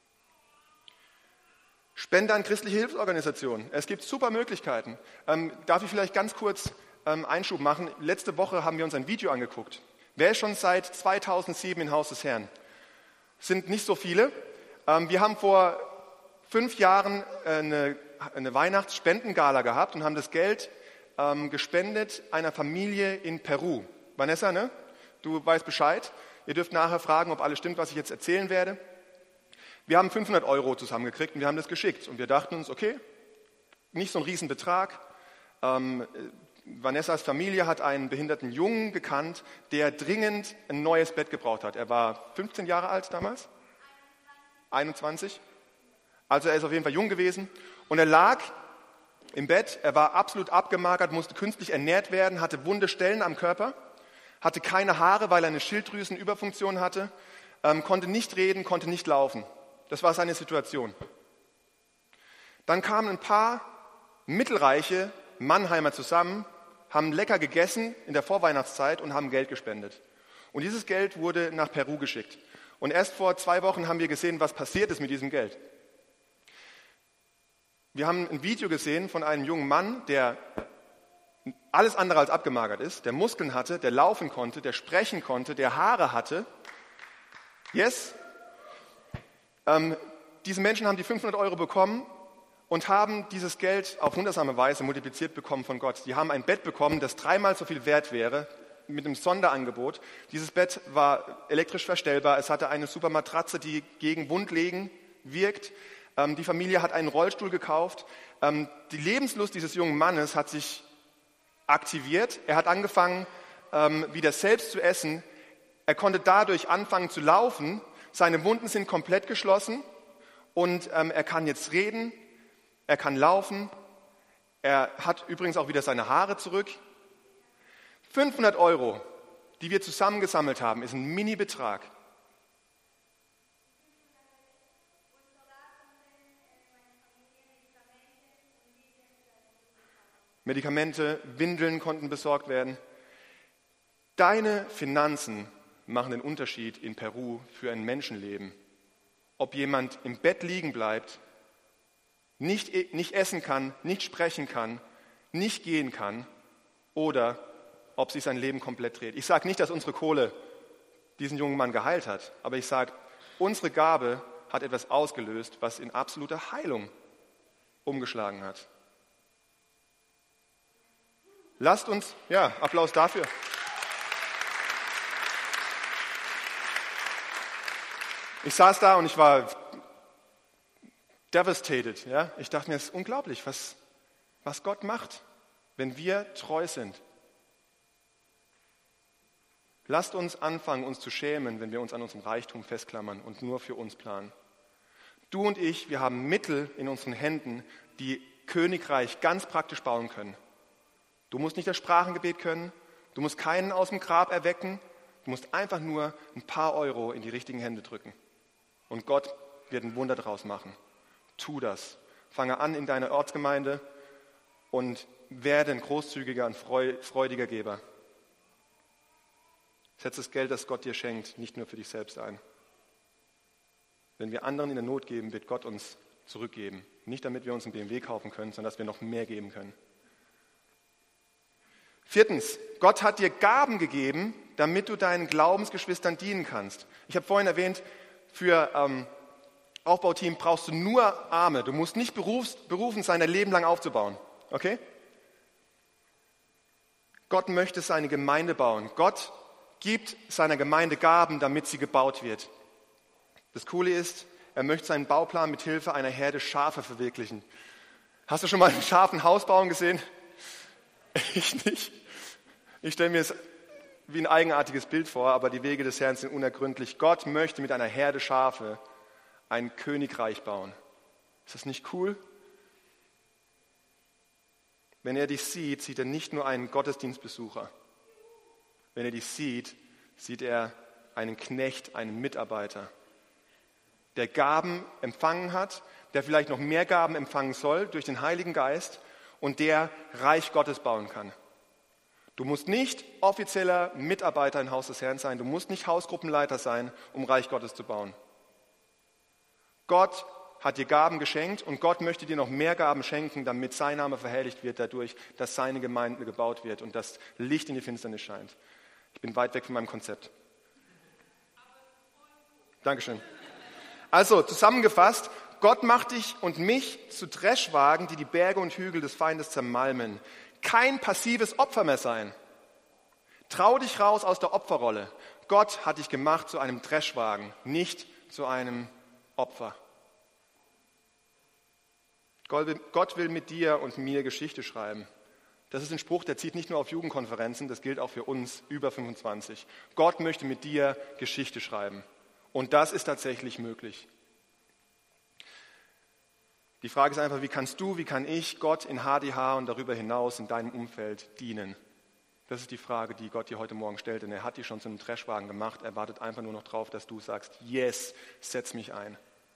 Spende an christliche Hilfsorganisationen. Es gibt super Möglichkeiten. Ähm, darf ich vielleicht ganz kurz ähm, Einschub machen? Letzte Woche haben wir uns ein Video angeguckt. Wer ist schon seit zweitausendsieben im Haus des Herrn? Sind nicht so viele. Ähm, wir haben vor fünf Jahren eine, eine Weihnachtssspendengala gehabt und haben das Geld ähm, gespendet einer Familie in Peru. Vanessa, ne? Du weißt Bescheid. Ihr dürft nachher fragen, ob alles stimmt, was ich jetzt erzählen werde. Wir haben fünfhundert Euro zusammengekriegt und wir haben das geschickt. Und wir dachten uns, okay, nicht so ein Riesenbetrag. Ähm, Vanessas Familie hat einen behinderten Jungen gekannt, der dringend ein neues Bett gebraucht hat. Er war fünfzehn Jahre alt damals, einundzwanzig. Also er ist auf jeden Fall jung gewesen. Und er lag im Bett, er war absolut abgemagert, musste künstlich ernährt werden, hatte wunde Stellen am Körper, hatte keine Haare, weil er eine Schilddrüsenüberfunktion hatte, ähm, konnte nicht reden, konnte nicht laufen. Das war seine Situation. Dann kamen ein paar mittelreiche Mannheimer zusammen, haben lecker gegessen in der Vorweihnachtszeit und haben Geld gespendet. Und dieses Geld wurde nach Peru geschickt. Und erst vor zwei Wochen haben wir gesehen, was passiert ist mit diesem Geld. Wir haben ein Video gesehen von einem jungen Mann, der alles andere als abgemagert ist, der Muskeln hatte, der laufen konnte, der sprechen konnte, der Haare hatte. Yes. Ähm, diese Menschen haben die fünfhundert Euro bekommen und haben dieses Geld auf wundersame Weise multipliziert bekommen von Gott. Die haben ein Bett bekommen, das dreimal so viel wert wäre, mit einem Sonderangebot. Dieses Bett war elektrisch verstellbar, es hatte eine super Matratze, die gegen Wundlegen wirkt. Ähm, die Familie hat einen Rollstuhl gekauft. Ähm, die Lebenslust dieses jungen Mannes hat sich aktiviert. Er hat angefangen, ähm, wieder selbst zu essen. Er konnte dadurch anfangen zu laufen. Seine Wunden sind komplett geschlossen und ähm, er kann jetzt reden. Er kann laufen, er hat übrigens auch wieder seine Haare zurück. fünfhundert Euro, die wir zusammengesammelt haben, ist ein Mini-Betrag. Medikamente, Windeln konnten besorgt werden. Deine Finanzen machen den Unterschied in Peru für ein Menschenleben. Ob jemand im Bett liegen bleibt, Nicht, nicht essen kann, nicht sprechen kann, nicht gehen kann oder ob sich sein Leben komplett dreht. Ich sage nicht, dass unsere Kohle diesen jungen Mann geheilt hat, aber ich sage, unsere Gabe hat etwas ausgelöst, was in absolute Heilung umgeschlagen hat. Lasst uns, ja, Applaus dafür. Ich saß da und ich war devastated. Ja? Ich dachte mir, es ist unglaublich, was, was Gott macht, wenn wir treu sind. Lasst uns anfangen, uns zu schämen, wenn wir uns an unserem Reichtum festklammern und nur für uns planen. Du und ich, wir haben Mittel in unseren Händen, die Königreich ganz praktisch bauen können. Du musst nicht das Sprachengebet können, du musst keinen aus dem Grab erwecken, du musst einfach nur ein paar Euro in die richtigen Hände drücken. Und Gott wird ein Wunder daraus machen. Tu das. Fange an in deiner Ortsgemeinde und werde ein großzügiger und freudiger Geber. Setz das Geld, das Gott dir schenkt, nicht nur für dich selbst ein. Wenn wir anderen in der Not geben, wird Gott uns zurückgeben. Nicht damit wir uns einen B M W kaufen können, sondern dass wir noch mehr geben können. Viertens, Gott hat dir Gaben gegeben, damit du deinen Glaubensgeschwistern dienen kannst. Ich habe vorhin erwähnt, für ähm, Aufbauteam brauchst du nur Arme. Du musst nicht berufs, berufen sein, dein Leben lang aufzubauen. Okay? Gott möchte seine Gemeinde bauen. Gott gibt seiner Gemeinde Gaben, damit sie gebaut wird. Das Coole ist, er möchte seinen Bauplan mit Hilfe einer Herde Schafe verwirklichen. Hast du schon mal einen Schaf ein Haus bauen gesehen? Ich nicht. Ich stelle mir es wie ein eigenartiges Bild vor, aber die Wege des Herrn sind unergründlich. Gott möchte mit einer Herde Schafe ein Königreich bauen. Ist das nicht cool? Wenn er dich sieht, sieht er nicht nur einen Gottesdienstbesucher. Wenn er dich sieht, sieht er einen Knecht, einen Mitarbeiter, der Gaben empfangen hat, der vielleicht noch mehr Gaben empfangen soll durch den Heiligen Geist und der Reich Gottes bauen kann. Du musst nicht offizieller Mitarbeiter im Haus des Herrn sein, du musst nicht Hausgruppenleiter sein, um Reich Gottes zu bauen. Gott hat dir Gaben geschenkt und Gott möchte dir noch mehr Gaben schenken, damit sein Name verherrlicht wird dadurch, dass seine Gemeinde gebaut wird und das Licht in die Finsternis scheint. Ich bin weit weg von meinem Konzept. Dankeschön. Also, zusammengefasst, Gott macht dich und mich zu Dreschwagen, die die Berge und Hügel des Feindes zermalmen. Kein passives Opfer mehr sein. Trau dich raus aus der Opferrolle. Gott hat dich gemacht zu einem Dreschwagen, nicht zu einem Opfer. Gott will mit dir und mir Geschichte schreiben. Das ist ein Spruch, der zieht nicht nur auf Jugendkonferenzen, das gilt auch für uns über fünfundzwanzig. Gott möchte mit dir Geschichte schreiben. Und das ist tatsächlich möglich. Die Frage ist einfach, wie kannst du, wie kann ich Gott in H D H und darüber hinaus in deinem Umfeld dienen? Das ist die Frage, die Gott dir heute Morgen stellt, denn er hat dich schon zu einem Dreschwagen gemacht. Er wartet einfach nur noch drauf, dass du sagst, yes, setz mich ein.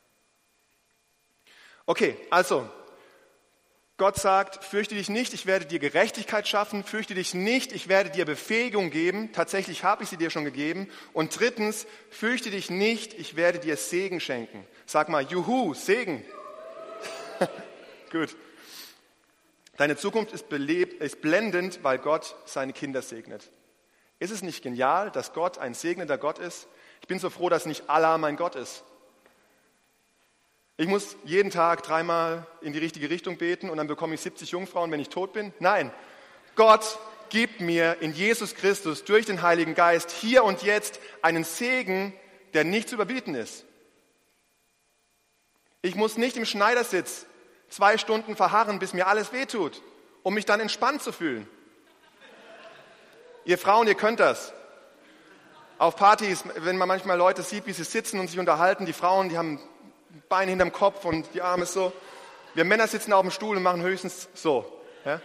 Okay, also, Gott sagt, fürchte dich nicht, ich werde dir Gerechtigkeit schaffen, fürchte dich nicht, ich werde dir Befähigung geben, tatsächlich habe ich sie dir schon gegeben. Und drittens, fürchte dich nicht, ich werde dir Segen schenken. Sag mal, juhu, Segen. Gut. Deine Zukunft ist, belebt, ist blendend, weil Gott seine Kinder segnet. Ist es nicht genial, dass Gott ein segnender Gott ist? Ich bin so froh, dass nicht Allah mein Gott ist. Ich muss jeden Tag dreimal in die richtige Richtung beten und dann bekomme ich siebzig Jungfrauen, wenn ich tot bin. Nein, Gott gibt mir in Jesus Christus durch den Heiligen Geist hier und jetzt einen Segen, der nicht zu überbieten ist. Ich muss nicht im Schneidersitz zwei Stunden verharren, bis mir alles wehtut, um mich dann entspannt zu fühlen. Ihr Frauen, ihr könnt das. Auf Partys, wenn man manchmal Leute sieht, wie sie sitzen und sich unterhalten, die Frauen, die haben Beine hinterm Kopf und die Arme so. Wir Männer sitzen auf dem Stuhl und machen höchstens so. Ja?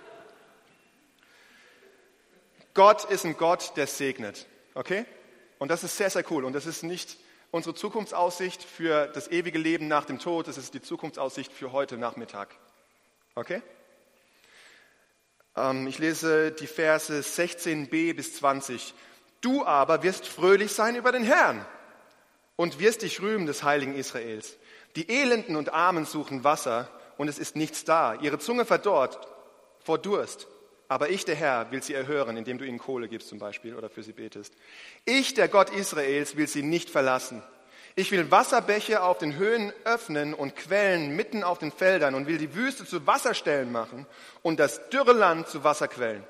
Gott ist ein Gott, der segnet. Okay? Und das ist sehr, sehr cool. Und das ist nicht unsere Zukunftsaussicht für das ewige Leben nach dem Tod. Das ist die Zukunftsaussicht für heute Nachmittag. Okay? Ähm, ich lese die Verse sechzehn b bis zwanzig. Du aber wirst fröhlich sein über den Herrn und wirst dich rühmen des Heiligen Israels. Die Elenden und Armen suchen Wasser, und es ist nichts da. Ihre Zunge verdorrt vor Durst. Aber ich, der Herr, will sie erhören, indem du ihnen Kohle gibst zum Beispiel oder für sie betest. Ich, der Gott Israels, will sie nicht verlassen. Ich will Wasserbäche auf den Höhen öffnen und Quellen mitten auf den Feldern und will die Wüste zu Wasserstellen machen und das dürre Land zu Wasserquellen.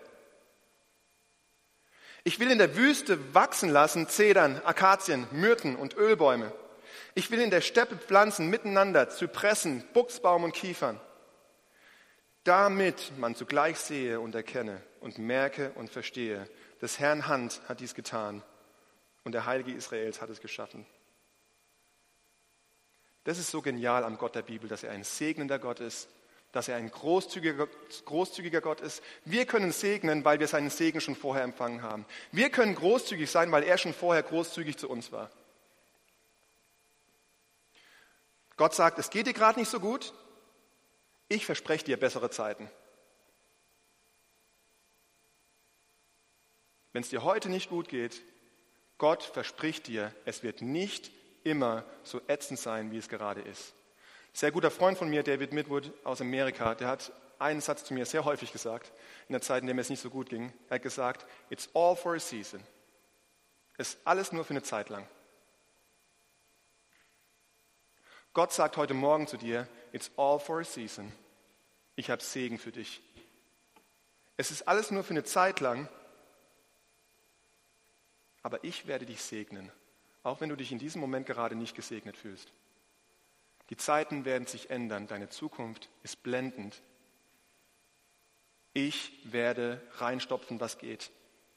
Ich will in der Wüste wachsen lassen Zedern, Akazien, Myrten und Ölbäume. Ich will in der Steppe pflanzen miteinander Zypressen, Buchsbaum und Kiefern. Damit man zugleich sehe und erkenne und merke und verstehe, Des Herrn Hand hat dies getan und der Heilige Israels hat es geschaffen. Das ist so genial am Gott der Bibel, dass er ein segnender Gott ist, dass er ein großzügiger, großzügiger Gott ist. Wir können segnen, weil wir seinen Segen schon vorher empfangen haben. Wir können großzügig sein, weil er schon vorher großzügig zu uns war. Gott sagt, es geht dir gerade nicht so gut, ich verspreche dir bessere Zeiten. Wenn es dir heute nicht gut geht, Gott verspricht dir, es wird nicht immer so ätzend sein, wie es gerade ist. Ein sehr guter Freund von mir, David Midwood aus Amerika, der hat einen Satz zu mir sehr häufig gesagt, in der Zeit, in der mir es nicht so gut ging. Er hat gesagt, it's all for a season. Es ist alles nur für eine Zeit lang. Gott sagt heute Morgen zu dir, it's all for a season. Ich habe Segen für dich. Es ist alles nur für eine Zeit lang, aber ich werde dich segnen, auch wenn du dich in diesem Moment gerade nicht gesegnet fühlst. Die Zeiten werden sich ändern, deine Zukunft ist blendend. Ich werde reinstopfen, was geht.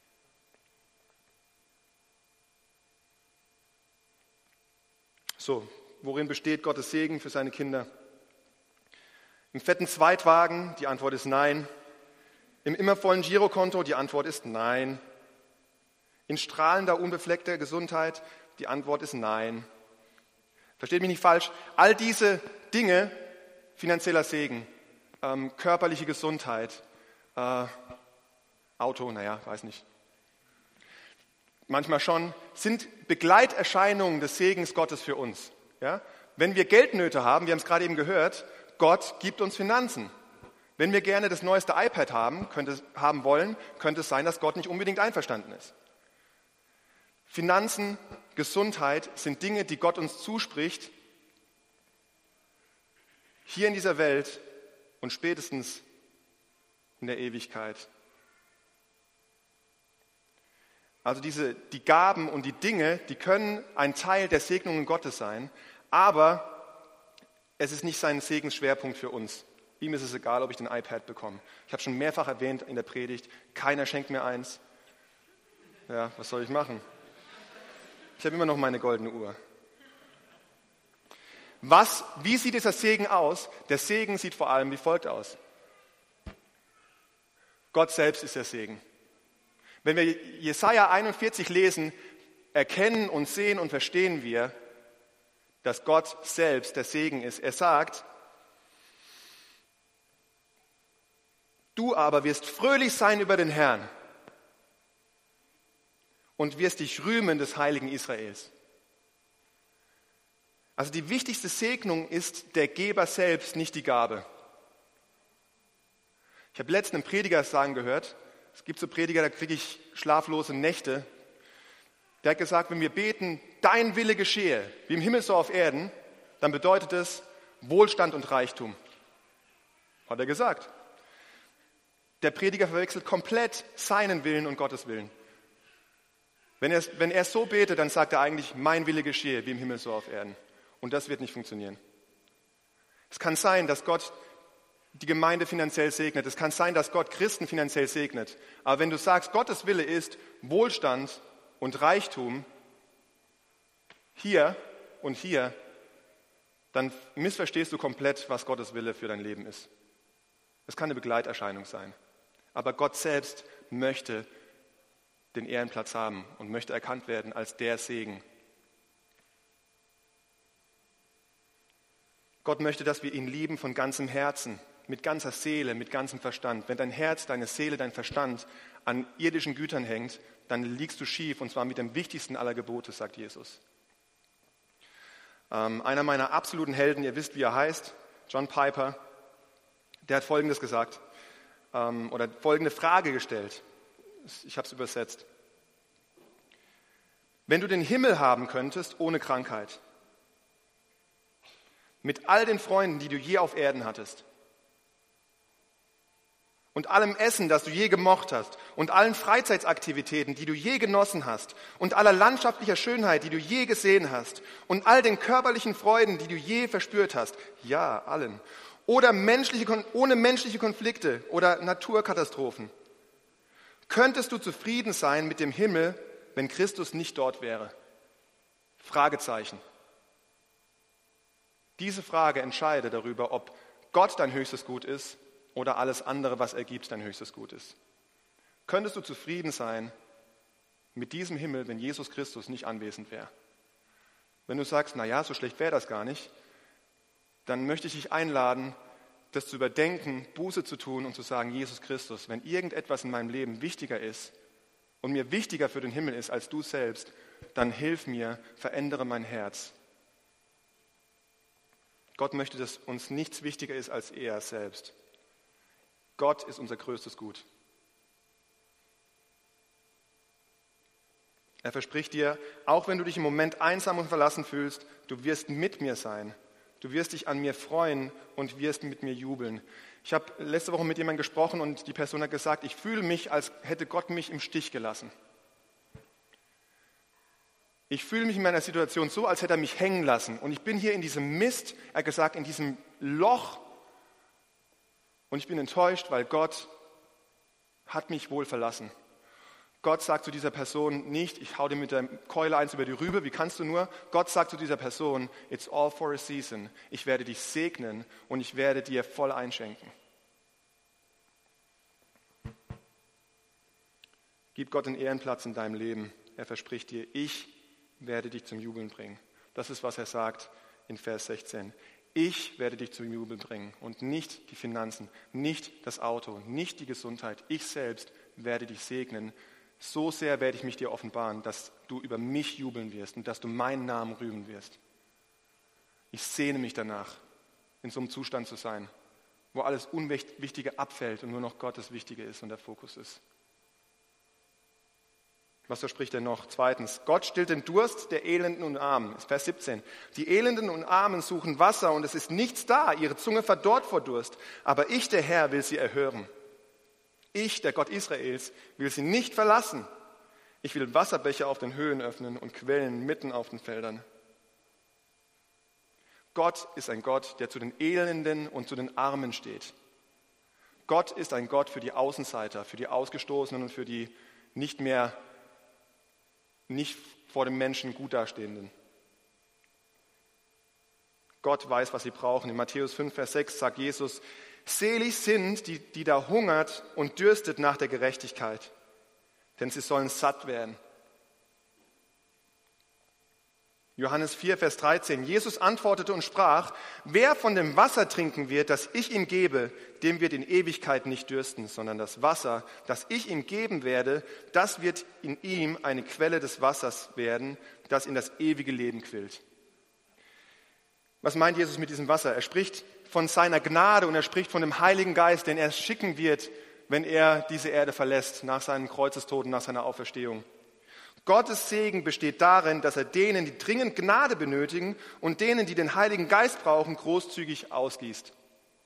So, worin besteht Gottes Segen für seine Kinder? Im fetten Zweitwagen, die Antwort ist nein. Im immervollen Girokonto, die Antwort ist nein. In strahlender, unbefleckter Gesundheit, die Antwort ist nein. Versteht mich nicht falsch, all diese Dinge, finanzieller Segen, ähm, körperliche Gesundheit, äh, Auto, naja, weiß nicht. Manchmal schon, sind Begleiterscheinungen des Segens Gottes für uns. Ja? Wenn wir Geldnöte haben, wir haben es gerade eben gehört, Gott gibt uns Finanzen. Wenn wir gerne das neueste iPad haben, könnte, haben wollen, könnte es sein, dass Gott nicht unbedingt einverstanden ist. Finanzen, Gesundheit sind Dinge, die Gott uns zuspricht, hier in dieser Welt und spätestens in der Ewigkeit. Also diese, die Gaben und die Dinge, die können ein Teil der Segnungen Gottes sein, aber es ist nicht sein Segensschwerpunkt für uns. Ihm ist es egal, ob ich den iPad bekomme. Ich habe schon mehrfach erwähnt in der Predigt, keiner schenkt mir eins. Ja, was soll ich machen? Ich habe immer noch meine goldene Uhr. Was, wie sieht dieser Segen aus? Der Segen sieht vor allem wie folgt aus. Gott selbst ist der Segen. Wenn wir Jesaja einundvierzig lesen, erkennen und sehen und verstehen wir, dass Gott selbst der Segen ist. Er sagt, du aber wirst fröhlich sein über den Herrn und wirst dich rühmen des Heiligen Israels. Also die wichtigste Segnung ist der Geber selbst, nicht die Gabe. Ich habe letztens einen Prediger sagen gehört, es gibt so Prediger, da kriege ich schlaflose Nächte. Der hat gesagt, wenn wir beten, dein Wille geschehe, wie im Himmel so auf Erden, dann bedeutet es Wohlstand und Reichtum. Hat er gesagt. Der Prediger verwechselt komplett seinen Willen und Gottes Willen. Wenn er, wenn er so betet, dann sagt er eigentlich, mein Wille geschehe, wie im Himmel so auf Erden. Und das wird nicht funktionieren. Es kann sein, dass Gott die Gemeinde finanziell segnet. Es kann sein, dass Gott Christen finanziell segnet. Aber wenn du sagst, Gottes Wille ist Wohlstand und Reichtum, hier und hier, dann missverstehst du komplett, was Gottes Wille für dein Leben ist. Es kann eine Begleiterscheinung sein. Aber Gott selbst möchte den Ehrenplatz haben und möchte erkannt werden als der Segen. Gott möchte, dass wir ihn lieben von ganzem Herzen, mit ganzer Seele, mit ganzem Verstand. Wenn dein Herz, deine Seele, dein Verstand an irdischen Gütern hängt, dann liegst du schief, und zwar mit dem wichtigsten aller Gebote, sagt Jesus. Ähm, einer meiner absoluten Helden, ihr wisst, wie er heißt, John Piper, der hat Folgendes gesagt, ähm, oder folgende Frage gestellt. Ich habe es übersetzt. Wenn du den Himmel haben könntest ohne Krankheit, mit all den Freunden, die du je auf Erden hattest, und allem Essen, das du je gemocht hast, und allen Freizeitaktivitäten, die du je genossen hast, und aller landschaftlicher Schönheit, die du je gesehen hast, und all den körperlichen Freuden, die du je verspürt hast, ja, allen, oder menschliche, ohne menschliche Konflikte oder Naturkatastrophen, Könntest du zufrieden sein mit dem Himmel, wenn Christus nicht dort wäre? Fragezeichen. Diese Frage entscheidet darüber, ob Gott dein höchstes Gut ist oder alles andere, was er gibt, dein höchstes Gut ist. Könntest du zufrieden sein mit diesem Himmel, wenn Jesus Christus nicht anwesend wäre? Wenn du sagst, na ja, so schlecht wäre das gar nicht, dann möchte ich dich einladen, das zu überdenken, Buße zu tun und zu sagen, Jesus Christus, wenn irgendetwas in meinem Leben wichtiger ist und mir wichtiger für den Himmel ist als du selbst, dann hilf mir, verändere mein Herz. Gott möchte, dass uns nichts wichtiger ist als er selbst. Gott ist unser größtes Gut. Er verspricht dir, auch wenn du dich im Moment einsam und verlassen fühlst, du wirst mit mir sein. Du wirst dich an mir freuen und wirst mit mir jubeln. Ich habe letzte Woche mit jemandem gesprochen und die Person hat gesagt, ich fühle mich, als hätte Gott mich im Stich gelassen. Ich fühle mich in meiner Situation so, als hätte er mich hängen lassen. Und ich bin hier in diesem Mist, er hat gesagt, in diesem Loch. Und ich bin enttäuscht, weil Gott hat mich wohl verlassen. Gott sagt zu dieser Person nicht, ich hau dir mit der Keule eins über die Rübe, wie kannst du nur? Gott sagt zu dieser Person, it's all for a season. Ich werde dich segnen und ich werde dir voll einschenken. Gib Gott den Ehrenplatz in deinem Leben. Er verspricht dir, ich werde dich zum Jubeln bringen. Das ist, was er sagt in Vers sechzehn. Ich werde dich zum Jubeln bringen und nicht die Finanzen, nicht das Auto, nicht die Gesundheit. Ich selbst werde dich segnen. So sehr werde ich mich dir offenbaren, dass du über mich jubeln wirst und dass du meinen Namen rühmen wirst. Ich sehne mich danach, in so einem Zustand zu sein, wo alles Unwichtige abfällt und nur noch Gott das Wichtige ist und der Fokus ist. Was verspricht er noch? Zweitens, Gott stillt den Durst der Elenden und Armen. Vers siebzehn. Die Elenden und Armen suchen Wasser und es ist nichts da. Ihre Zunge verdorrt vor Durst. Aber ich, der Herr, will sie erhören. Ich, der Gott Israels, will sie nicht verlassen. Ich will Wasserbecher auf den Höhen öffnen und Quellen mitten auf den Feldern. Gott ist ein Gott, der zu den Elenden und zu den Armen steht. Gott ist ein Gott für die Außenseiter, für die Ausgestoßenen und für die nicht mehr, nicht vor dem Menschen gut dastehenden. Gott weiß, was sie brauchen. In Matthäus fünf, Vers sechs sagt Jesus, selig sind, die, die da hungert und dürstet nach der Gerechtigkeit, denn sie sollen satt werden. Johannes vier, Vers dreizehn. Jesus antwortete und sprach, wer von dem Wasser trinken wird, das ich ihm gebe, dem wird in Ewigkeit nicht dürsten, sondern das Wasser, das ich ihm geben werde, das wird in ihm eine Quelle des Wassers werden, das in das ewige Leben quillt. Was meint Jesus mit diesem Wasser? Er spricht von seiner Gnade und er spricht von dem Heiligen Geist, den er schicken wird, wenn er diese Erde verlässt, nach seinem Kreuzestod und nach seiner Auferstehung. Gottes Segen besteht darin, dass er denen, die dringend Gnade benötigen und denen, die den Heiligen Geist brauchen, großzügig ausgießt.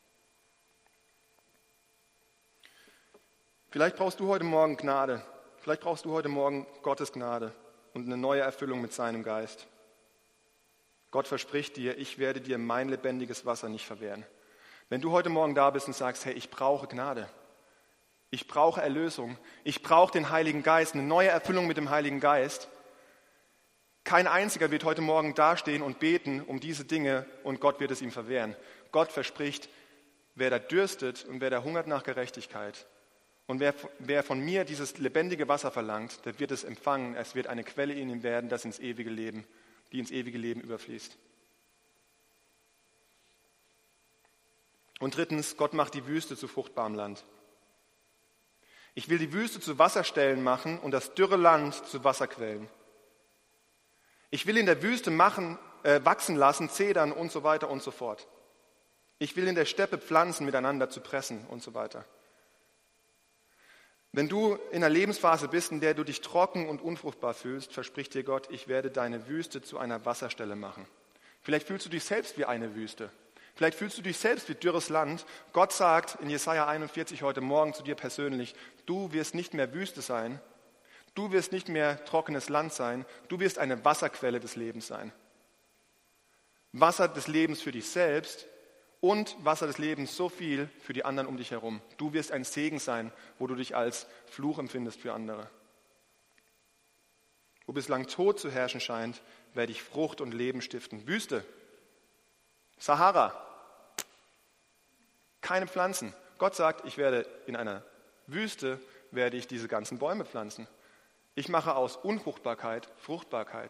Vielleicht brauchst du heute Morgen Gnade. Vielleicht brauchst du heute Morgen Gottes Gnade und eine neue Erfüllung mit seinem Geist. Gott verspricht dir, ich werde dir mein lebendiges Wasser nicht verwehren. Wenn du heute Morgen da bist und sagst, hey, ich brauche Gnade, ich brauche Erlösung, ich brauche den Heiligen Geist, eine neue Erfüllung mit dem Heiligen Geist, kein einziger wird heute Morgen dastehen und beten um diese Dinge und Gott wird es ihm verwehren. Gott verspricht, wer da dürstet und wer da hungert nach Gerechtigkeit und wer, wer von mir dieses lebendige Wasser verlangt, der wird es empfangen, es wird eine Quelle in ihm werden, das ins ewige Leben die ins ewige Leben überfließt. Und drittens, Gott macht die Wüste zu fruchtbarem Land. Ich will die Wüste zu Wasserstellen machen und das dürre Land zu Wasserquellen. Ich will in der Wüste machen, äh, wachsen lassen, Zedern und so weiter und so fort. Ich will in der Steppe Pflanzen miteinander zu pressen und so weiter. Wenn du in einer Lebensphase bist, in der du dich trocken und unfruchtbar fühlst, verspricht dir Gott, ich werde deine Wüste zu einer Wasserstelle machen. Vielleicht fühlst du dich selbst wie eine Wüste. Vielleicht fühlst du dich selbst wie dürres Land. Gott sagt in Jesaja einundvierzig heute Morgen zu dir persönlich, du wirst nicht mehr Wüste sein, du wirst nicht mehr trockenes Land sein, du wirst eine Wasserquelle des Lebens sein. Wasser des Lebens für dich selbst und Wasser des Lebens so viel für die anderen um dich herum. Du wirst ein Segen sein, wo du dich als Fluch empfindest für andere. Wo bislang Tod zu herrschen scheint, werde ich Frucht und Leben stiften. Wüste, Sahara, keine Pflanzen. Gott sagt, ich werde in einer Wüste, werde ich diese ganzen Bäume pflanzen. Ich mache aus Unfruchtbarkeit Fruchtbarkeit.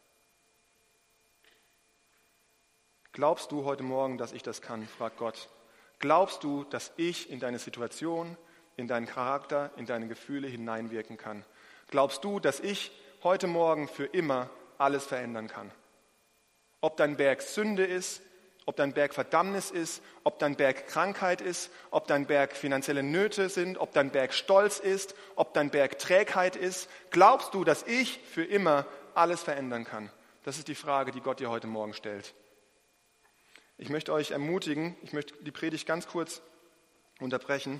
Glaubst du heute Morgen, dass ich das kann? Fragt Gott. Glaubst du, dass ich in deine Situation, in deinen Charakter, in deine Gefühle hineinwirken kann? Glaubst du, dass ich heute Morgen für immer alles verändern kann? Ob dein Berg Sünde ist, ob dein Berg Verdammnis ist, ob dein Berg Krankheit ist, ob dein Berg finanzielle Nöte sind, ob dein Berg Stolz ist, ob dein Berg Trägheit ist. Glaubst du, dass ich für immer alles verändern kann? Das ist die Frage, die Gott dir heute Morgen stellt. Ich möchte euch ermutigen, ich möchte die Predigt ganz kurz unterbrechen.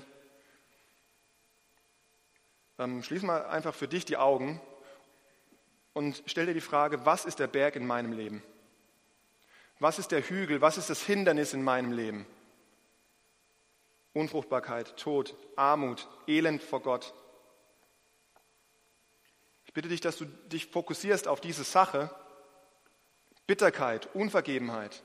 Ähm, schließ mal einfach für dich die Augen und stell dir die Frage, was ist der Berg in meinem Leben? Was ist der Hügel, was ist das Hindernis in meinem Leben? Unfruchtbarkeit, Tod, Armut, Elend vor Gott. Ich bitte dich, dass du dich fokussierst auf diese Sache, Bitterkeit, Unvergebenheit.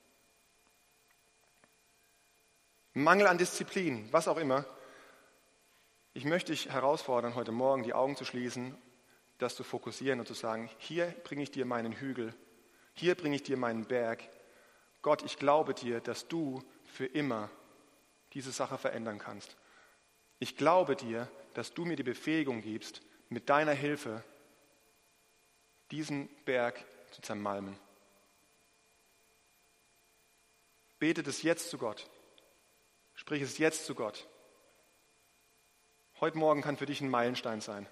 Mangel an Disziplin, was auch immer. Ich möchte dich herausfordern, heute Morgen die Augen zu schließen, das zu fokussieren und zu sagen, hier bringe ich dir meinen Hügel, hier bringe ich dir meinen Berg. Gott, ich glaube dir, dass du für immer diese Sache verändern kannst. Ich glaube dir, dass du mir die Befähigung gibst, mit deiner Hilfe diesen Berg zu zermalmen. Betet es jetzt zu Gott. Sprich es jetzt zu Gott. Heute Morgen kann für dich ein Meilenstein sein.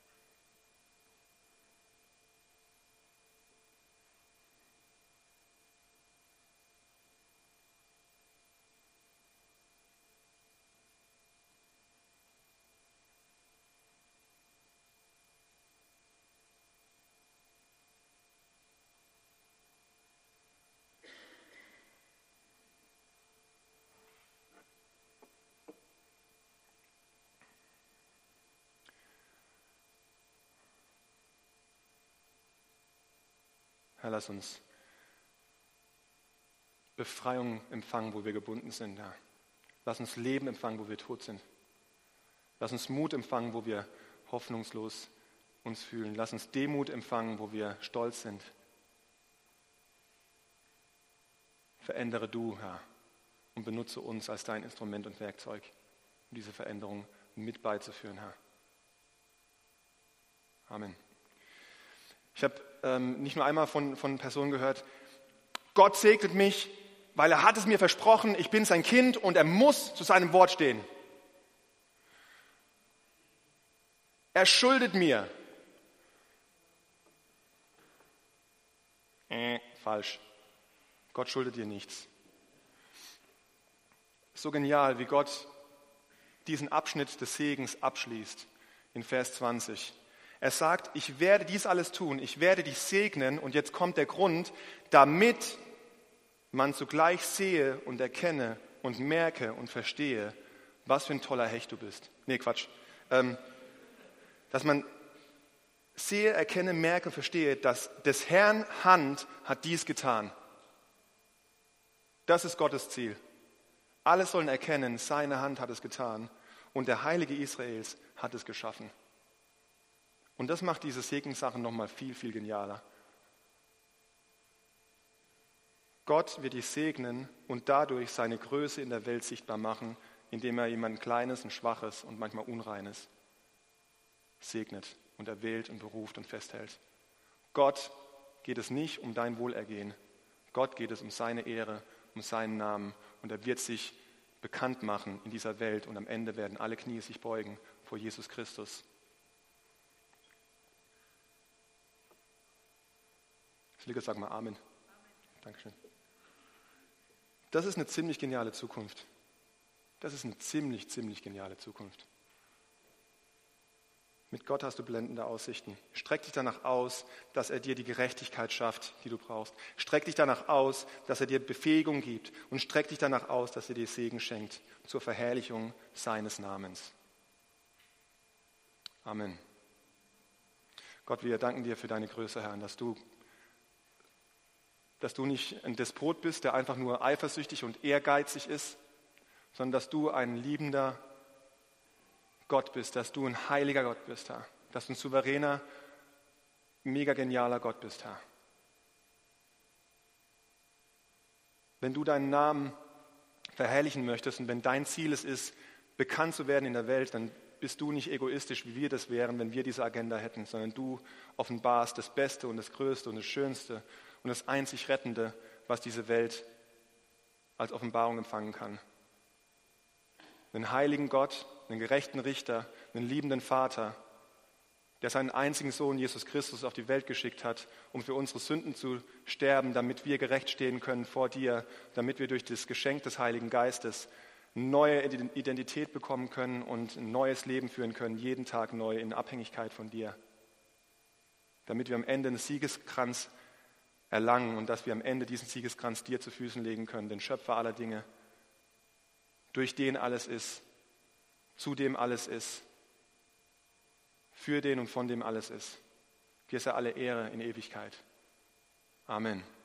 Herr, lass uns Befreiung empfangen, wo wir gebunden sind. Herr. Lass uns Leben empfangen, wo wir tot sind. Lass uns Mut empfangen, wo wir hoffnungslos uns fühlen. Lass uns Demut empfangen, wo wir stolz sind. Verändere du, Herr, und benutze uns als dein Instrument und Werkzeug, um diese Veränderung mit beizuführen, Herr. Amen. Ich habe ähm, nicht nur einmal von, von Personen gehört, Gott segnet mich, weil er hat es mir versprochen, ich bin sein Kind und er muss zu seinem Wort stehen. Er schuldet mir. Äh, falsch. Gott schuldet dir nichts. So genial, wie Gott diesen Abschnitt des Segens abschließt in Vers zwanzig. Er sagt, ich werde dies alles tun, ich werde dich segnen und jetzt kommt der Grund, damit man zugleich sehe und erkenne und merke und verstehe, was für ein toller Hecht du bist. Nee, Quatsch. Ähm, dass man sehe, erkenne, merke, verstehe, dass des Herrn Hand hat dies getan. Das ist Gottes Ziel. Alle sollen erkennen, seine Hand hat es getan und der Heilige Israels hat es geschaffen. Und das macht diese Segenssachen nochmal viel, viel genialer. Gott wird dich segnen und dadurch seine Größe in der Welt sichtbar machen, indem er jemand Kleines und Schwaches und manchmal Unreines segnet und erwählt und beruft und festhält. Gott geht es nicht um dein Wohlergehen. Gott geht es um seine Ehre, um seinen Namen und er wird sich bekannt machen in dieser Welt und am Ende werden alle Knie sich beugen vor Jesus Christus. Silke, sag mal Amen. Amen. Dankeschön. Das ist eine ziemlich geniale Zukunft. Das ist eine ziemlich, ziemlich geniale Zukunft. Mit Gott hast du blendende Aussichten. Streck dich danach aus, dass er dir die Gerechtigkeit schafft, die du brauchst. Streck dich danach aus, dass er dir Befähigung gibt. Und streck dich danach aus, dass er dir Segen schenkt zur Verherrlichung seines Namens. Amen. Gott, wir danken dir für deine Größe, Herr, dass du, dass du nicht ein Despot bist, der einfach nur eifersüchtig und ehrgeizig ist, sondern dass du ein liebender Gott bist, dass du ein heiliger Gott bist, Herr, dass du ein souveräner, mega genialer Gott bist, Herr. Wenn du deinen Namen verherrlichen möchtest und wenn dein Ziel es ist, bekannt zu werden in der Welt, dann bist du nicht egoistisch, wie wir das wären, wenn wir diese Agenda hätten, sondern du offenbarst das Beste und das Größte und das Schönste und das einzig Rettende, was diese Welt als Offenbarung empfangen kann. Einen heiligen Gott, einen gerechten Richter, einen liebenden Vater, der seinen einzigen Sohn Jesus Christus auf die Welt geschickt hat, um für unsere Sünden zu sterben, damit wir gerecht stehen können vor dir, damit wir durch das Geschenk des Heiligen Geistes eine neue Identität bekommen können und ein neues Leben führen können, jeden Tag neu in Abhängigkeit von dir. Damit wir am Ende einen Siegeskranz erlangen und dass wir am Ende diesen Siegeskranz dir zu Füßen legen können, den Schöpfer aller Dinge, durch den alles ist, zu dem alles ist, für den und von dem alles ist. Dir sei alle Ehre in Ewigkeit. Amen.